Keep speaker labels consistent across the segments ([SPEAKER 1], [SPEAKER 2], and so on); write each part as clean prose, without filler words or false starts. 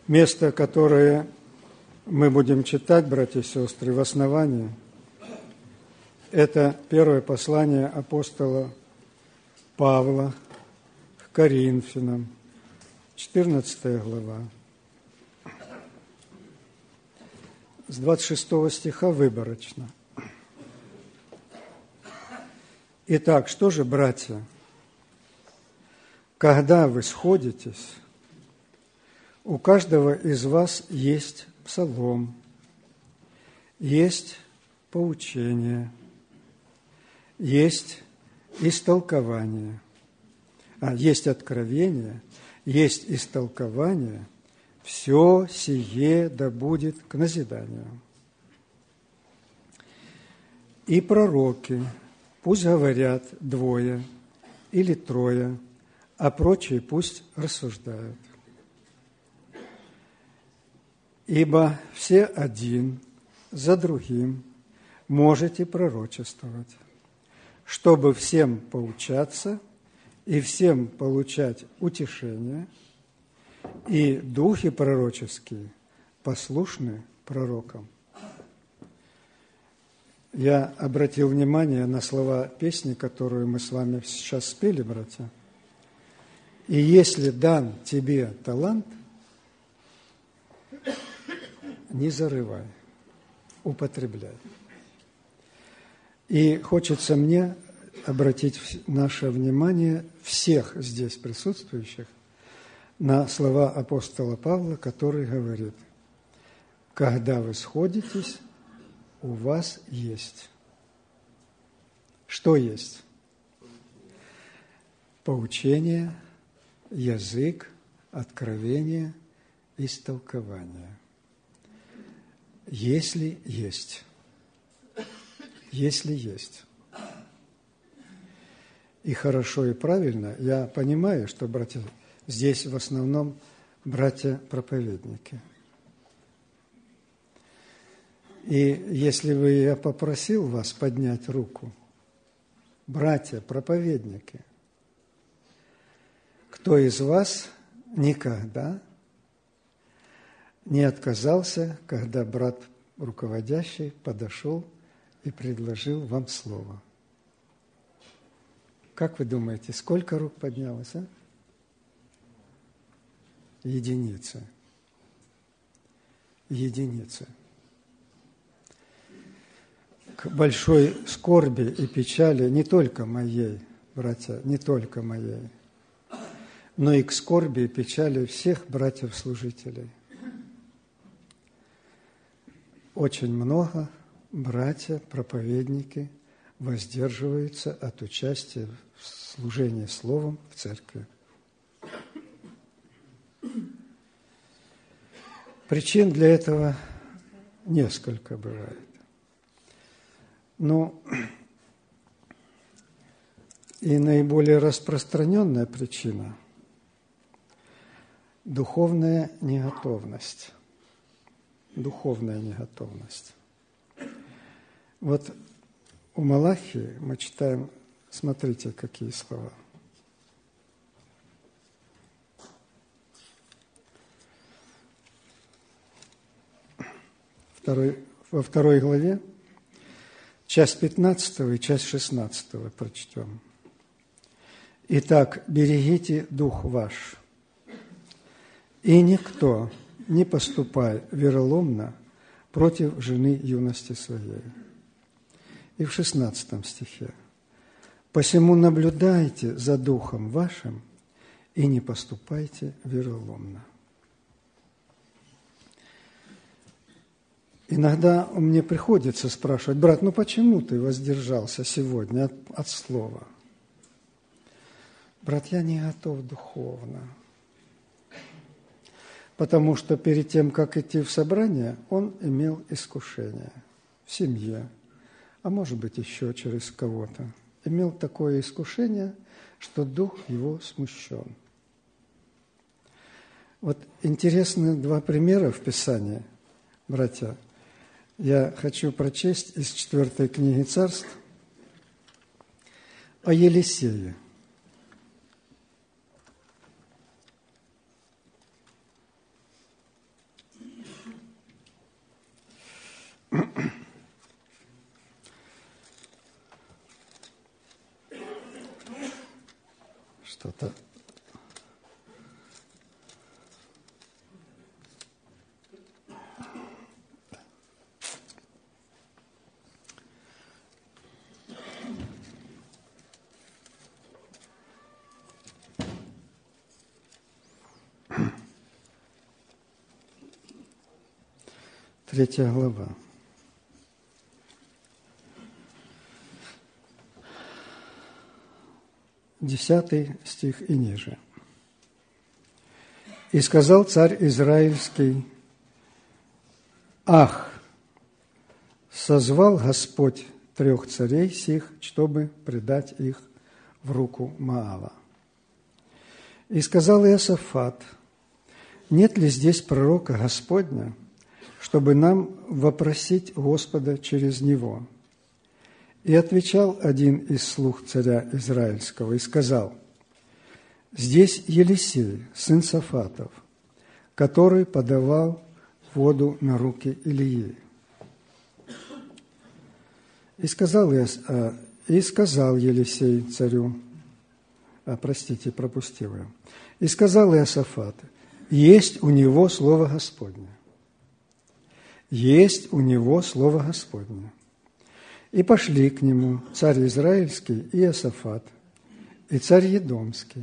[SPEAKER 1] Место, которое мы будем читать, братья и сестры, в основании, это первое послание апостола Павла к Коринфянам, 14 глава, с 26 стиха выборочно. Итак, что же, братья, когда вы сходитесь, у каждого из вас есть псалом, есть поучение, есть истолкование, есть откровение, есть истолкование, все сие да будет к назиданию. И пророки пусть говорят двое или трое, а прочие пусть рассуждают. Ибо все один за другим можете пророчествовать, чтобы всем поучаться и всем получать утешение, и духи пророческие послушны пророкам. Я обратил внимание на слова песни, которую мы с вами сейчас спели, братья. И если дан тебе талант, не зарывай, употребляй. И хочется мне обратить наше внимание всех здесь присутствующих на слова апостола Павла, который говорит: когда вы сходитесь, у вас есть. Что есть? Поучение, язык, откровение, истолкование. Если есть. Если есть. И хорошо, и правильно, я понимаю, что, братья, здесь в основном братья-проповедники. И если бы я попросил вас поднять руку, братья-проповедники, кто из вас никогда не отказался, когда брат руководящий подошел и предложил вам слово? Как вы думаете, сколько рук поднялось, а? Единицы. Единицы. К большой скорби и печали не только моей, братья, не только моей, но и к скорби и печали всех братьев-служителей. Очень много братья, проповедники воздерживаются от участия в служении словом в церкви. Причин для этого несколько бывает. Но и наиболее распространенная причина – духовная неготовность. Духовная неготовность. Вот у Малахии мы читаем, смотрите, какие слова. Во второй главе, часть 15 и часть 16 прочтем. «Итак, берегите дух ваш, и никто не поступай вероломно против жены юности своей». И в 16 стихе: «Посему наблюдайте за духом вашим и не поступайте вероломно». Иногда мне приходится спрашивать: брат, ну почему ты воздержался сегодня от слова? Брат, я не готов духовно. Потому что перед тем, как идти в собрание, он имел искушение в семье, а может быть еще через кого-то. Имел такое искушение, что дух его смущен. Вот интересны два примера в Писании, братья. Я хочу прочесть из 4 книги Царств о Елисее. 3 глава. 10 стих и ниже. «И сказал царь Израильский: Ах, созвал Господь 3 царей сих, чтобы предать их в руку Моава. И сказал Иосафат: нет ли здесь пророка Господня, чтобы нам вопросить Господа через него? И отвечал один из слуг царя Израильского и сказал: здесь Елисей, сын Сафатов, который подавал воду на руки Илии. И сказал Елисей царю, пропустил я. И сказал Иосафат: есть у него слово Господне. Есть у него слово Господне. И пошли к нему царь Израильский и Иосафат, и царь Едомский.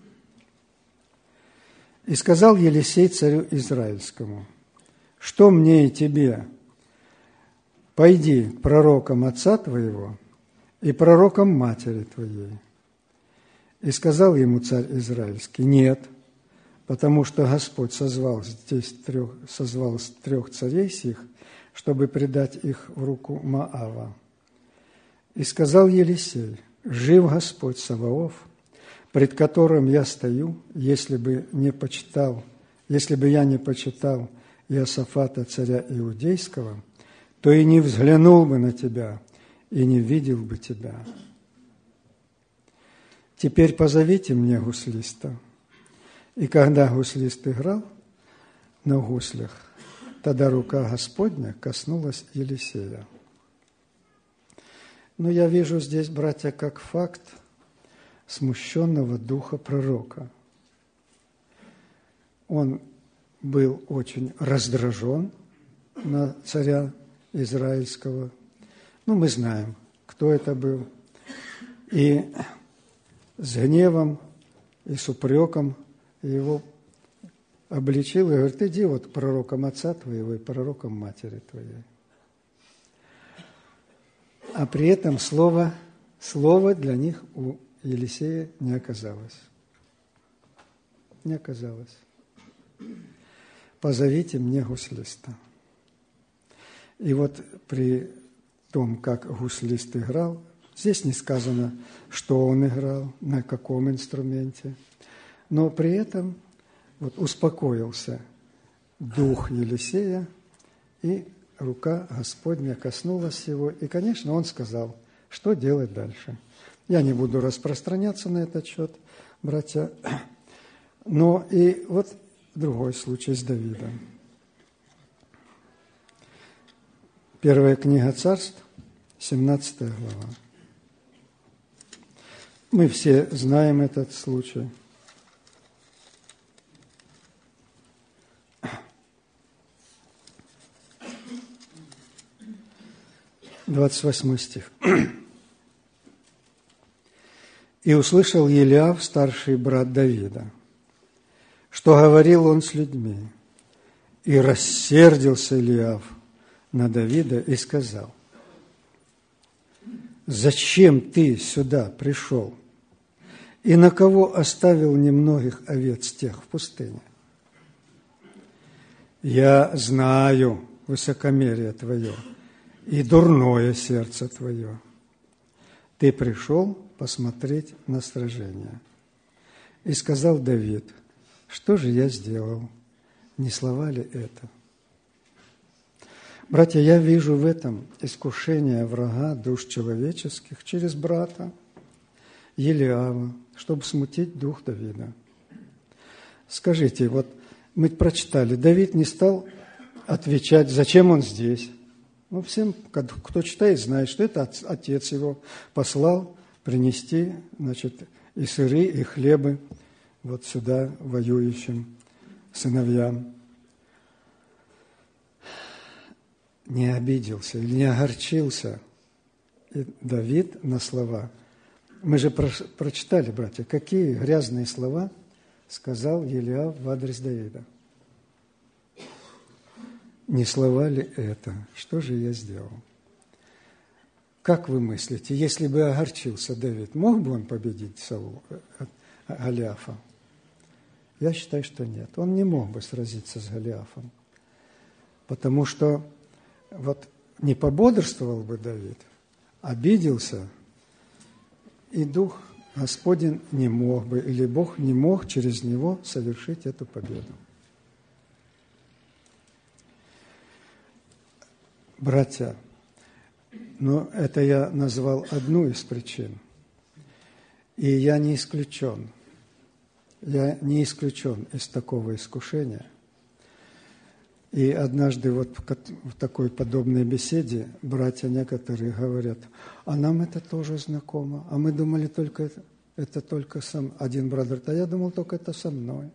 [SPEAKER 1] И сказал Елисей царю Израильскому: что мне и тебе? Пойди к пророкам отца твоего и пророкам матери твоей. И сказал ему царь Израильский: нет, потому что Господь созвал 3 царей сих, чтобы предать их в руку Моава. И сказал Елисей: жив Господь Саваоф, пред которым я стою, если бы я не почитал Иосафата царя Иудейского, то и не взглянул бы на тебя, и не видел бы тебя. Теперь позовите мне гуслиста». И когда гуслист играл на гуслях, тогда рука Господня коснулась Елисея. Но я вижу здесь, братья, как факт смущенного духа пророка. Он был очень раздражен на царя Израильского. Мы знаем, кто это был. И с гневом и с упреком его обличил и говорит: иди вот к пророкам отца твоего и пророкам матери твоей. А при этом слова для них у Елисея не оказалось. Не оказалось. Позовите мне гуслиста. И вот при том, как гуслист играл, здесь не сказано, что он играл, на каком инструменте, но при этом успокоился дух Елисея, и рука Господня коснулась его. И, конечно, он сказал, что делать дальше. Я не буду распространяться на этот счет, братья. Но и вот другой случай с Давидом. 1 книга Царств, 17 глава. Мы все знаем этот случай. 28 стих. «И услышал Елиав, старший брат Давида, что говорил он с людьми. И рассердился Елиав на Давида и сказал: зачем ты сюда пришел? И на кого оставил немногих овец тех в пустыне? Я знаю высокомерие твое и дурное сердце твое. Ты пришел посмотреть на сражение. И сказал Давид: что же я сделал? Не слова ли это? Братья, я вижу в этом искушение врага душ человеческих через брата Елиава, чтобы смутить дух Давида. Скажите, вот мы прочитали, Давид не стал отвечать, зачем он здесь. Всем, кто читает, знает, что это отец его послал принести, и сыры, и хлебы вот сюда воюющим сыновьям. Не обиделся или не огорчился и Давид на слова. Мы же прочитали, братья, какие грязные слова сказал Елиав в адрес Давида. Не слова ли это? Что же я сделал? Как вы мыслите, если бы огорчился Давид, мог бы он победить Голиафа? Я считаю, что нет. Он не мог бы сразиться с Голиафом, потому что вот не пободрствовал бы Давид, обиделся, и Дух Господень не мог бы, или Бог не мог через него совершить эту победу. Братья, но это я назвал одну из причин. И я не исключен. Я не исключен из такого искушения. И однажды вот в такой подобной беседе братья некоторые говорят, а нам это тоже знакомо, а мы думали только это только сам. Один брат говорит, а я думал только это со мной.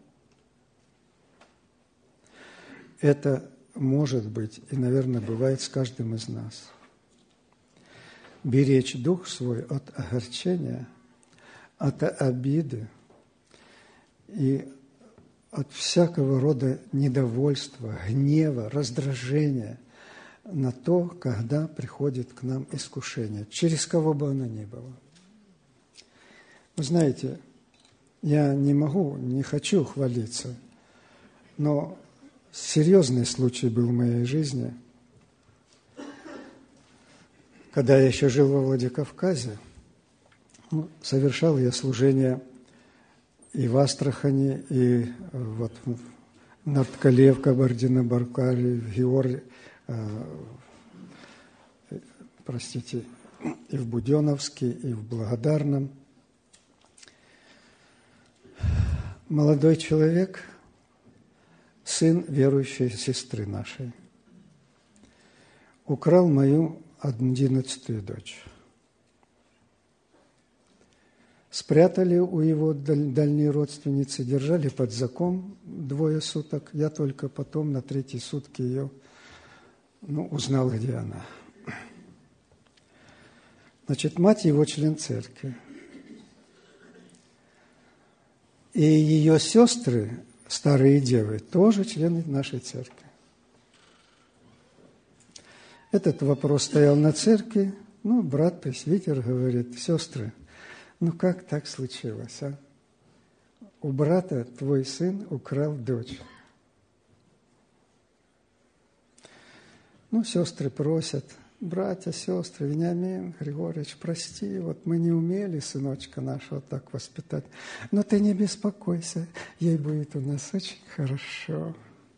[SPEAKER 1] Это может быть и, наверное, бывает с каждым из нас. Беречь дух свой от огорчения, от обиды и от всякого рода недовольства, гнева, раздражения на то, когда приходит к нам искушение, через кого бы оно ни было. Вы знаете, я не хочу хвалиться, но серьезный случай был в моей жизни. Когда я еще жил во Владикавказе, совершал я служение и в Астрахани, и вот в Нарткале, в Кабардино-Балкарии, в Георгии, и в Буденновске, и в Благодарном. Молодой человек, сын верующей сестры нашей, украл мою 11-ю дочь. Спрятали у его дальней родственницы, держали под замком 2 суток. Я только потом на 3-й сутки ее узнал, где она. Значит, мать его член церкви. И ее сестры, старые девы, тоже члены нашей церкви. Этот вопрос стоял на церкви. Брат-пресвитер говорит, сестры, как так случилось, а? У брата твой сын украл дочь. Сестры просят, братья, сестры, Вениамин Григорьевич, прости, мы не умели сыночка нашего так воспитать, но ты не беспокойся, ей будет у нас очень хорошо.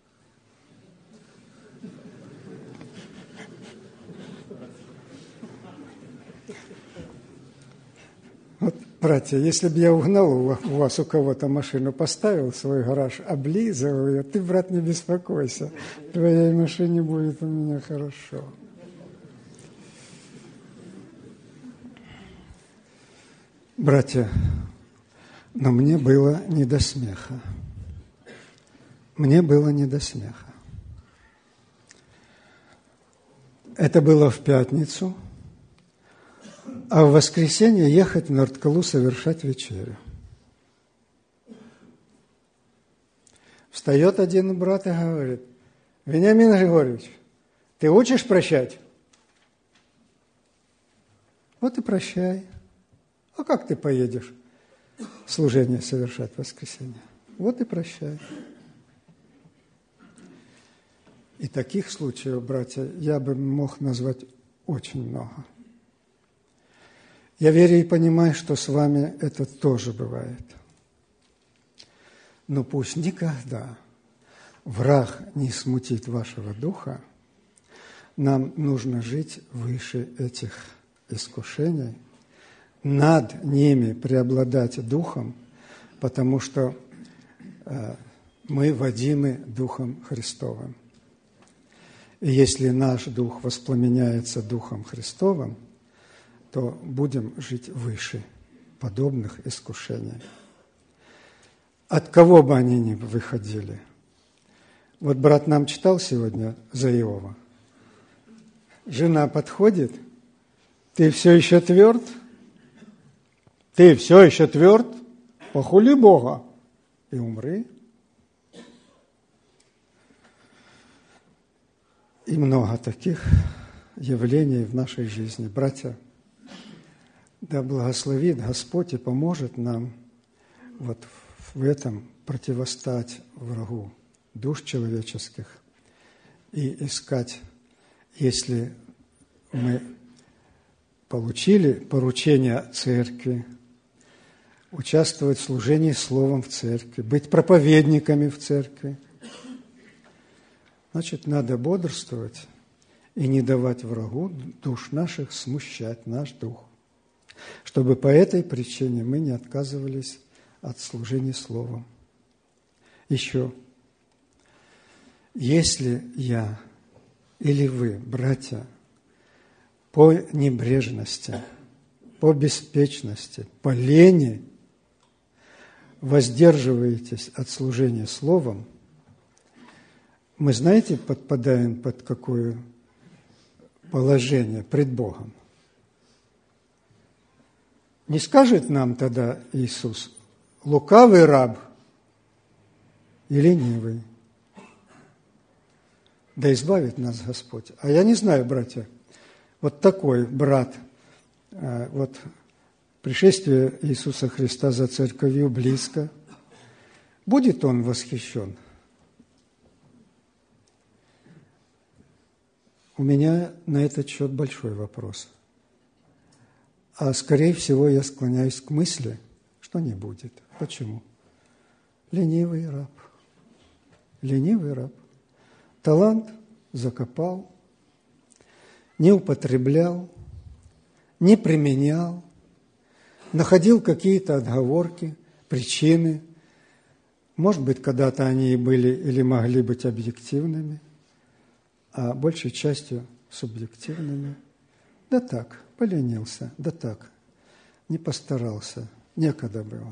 [SPEAKER 1] Братья, если бы я угнал у вас у кого-то машину, поставил в свой гараж, облизывал ее, ты, брат, не беспокойся, в твоей машине будет у меня хорошо. Братья, но мне было не до смеха. Мне было не до смеха. Это было в пятницу. А в воскресенье ехать в Нарткалу совершать вечерю. Встает один брат и говорит, Вениамин Григорьевич, ты учишь прощать? Вот и прощай. А как ты поедешь служение совершать в воскресенье? Вот и прощай. И таких случаев, братья, я бы мог назвать очень много. Я верю и понимаю, что с вами это тоже бывает. Но пусть никогда враг не смутит вашего духа. Нам нужно жить выше этих искушений, над ними преобладать духом, потому что мы водимы Духом Христовым. И если наш дух воспламеняется Духом Христовым, то будем жить выше подобных искушений. От кого бы они ни выходили. Вот брат нам читал сегодня за Иова. Жена подходит, ты все еще тверд? Ты все еще тверд? Похули Бога и умри. И много таких явлений в нашей жизни. Братья, да благословит Господь и поможет нам вот в этом противостать врагу душ человеческих и искать, если мы получили поручение церкви, участвовать в служении словом в церкви, быть проповедниками в церкви, значит, надо бодрствовать и не давать врагу душ наших смущать наш дух, чтобы по этой причине мы не отказывались от служения словом. Еще, если я или вы, братья, по небрежности, по беспечности, по лени воздерживаетесь от служения словом, мы, знаете, подпадаем под какое положение пред Богом? Не скажет нам тогда Иисус: лукавый раб и ленивый. Да избавит нас Господь. А я не знаю, братья, вот такой брат, вот пришествие Иисуса Христа за церковью близко, будет он восхищен? У меня на этот счет большой вопрос. А скорее всего я склоняюсь к мысли, что не будет. Почему? Ленивый раб. Ленивый раб. Талант закопал, не употреблял, не применял, находил какие-то отговорки, причины. Может быть, когда-то они и были или могли быть объективными, а большей частью субъективными. Да так, поленился, да так, не постарался, некогда было.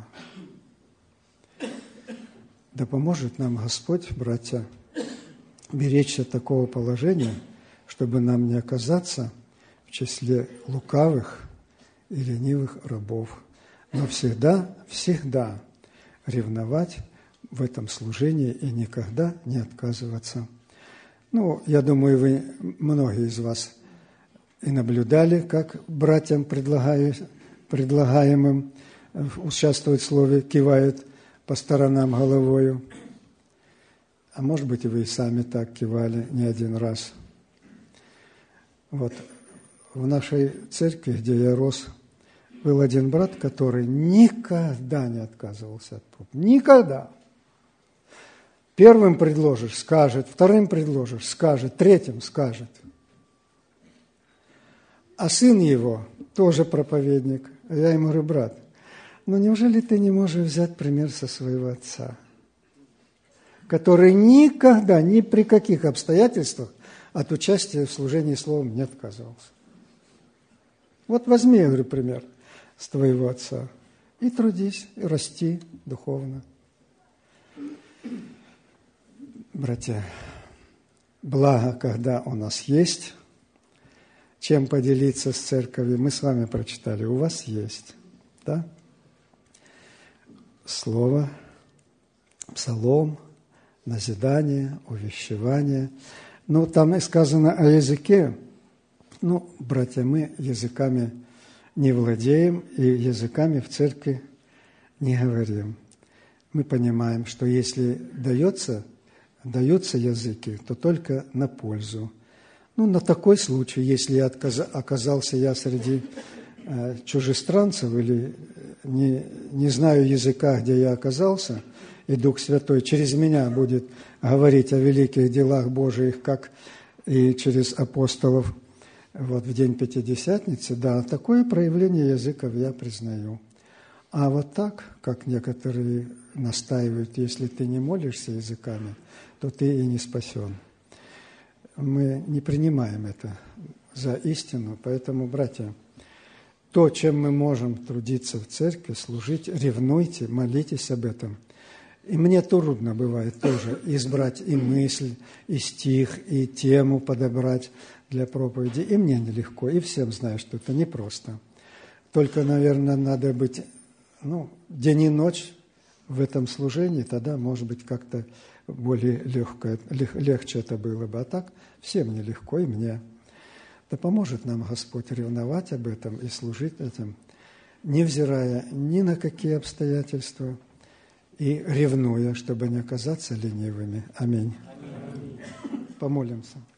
[SPEAKER 1] Да поможет нам Господь, братья, беречься такого положения, чтобы нам не оказаться в числе лукавых и ленивых рабов, но всегда ревновать в этом служении и никогда не отказываться. Ну, я думаю, вы, многие из вас, и наблюдали, как братьям, предлагаемым участвовать в слове, кивают по сторонам головою. А может быть, и вы и сами так кивали не один раз. Вот в нашей церкви, где я рос, был один брат, который никогда не отказывался от проповеди. Никогда. Первым предложишь – скажет, вторым предложишь – скажет, третьим – скажет. А сын его тоже проповедник. А я ему говорю: брат, ну неужели ты не можешь взять пример со своего отца, который никогда, ни при каких обстоятельствах от участия в служении словом не отказывался? Вот возьми, я говорю, пример с твоего отца и трудись, и расти духовно. Братья, благо, когда у нас есть чем поделиться с церковью, мы с вами прочитали, у вас есть, да? Слово, псалом, назидание, увещевание. Ну, там и сказано о языке. Ну, братья, мы языками не владеем и языками в церкви не говорим. Мы понимаем, что если даются языки, то только на пользу. Ну, на такой случай, если оказался я среди чужестранцев или не знаю языка, где я оказался, и Дух Святой через меня будет говорить о великих делах Божиих, как и через апостолов вот в день Пятидесятницы, да, такое проявление языков я признаю. А вот так, как некоторые настаивают, если ты не молишься языками, то ты и не спасен. Мы не принимаем это за истину, поэтому, братья, то, чем мы можем трудиться в церкви, служить, ревнуйте, молитесь об этом. И мне трудно бывает тоже избрать и мысль, и стих, и тему подобрать для проповеди. И мне нелегко, и всем знаю, что это непросто. Только, наверное, надо быть день и ночь в этом служении, тогда, может быть, как-то более легче это было бы. А так всем нелегко, и мне. Да поможет нам Господь ревновать об этом и служить этим, невзирая ни на какие обстоятельства, и ревнуя, чтобы не оказаться ленивыми. Аминь. Помолимся.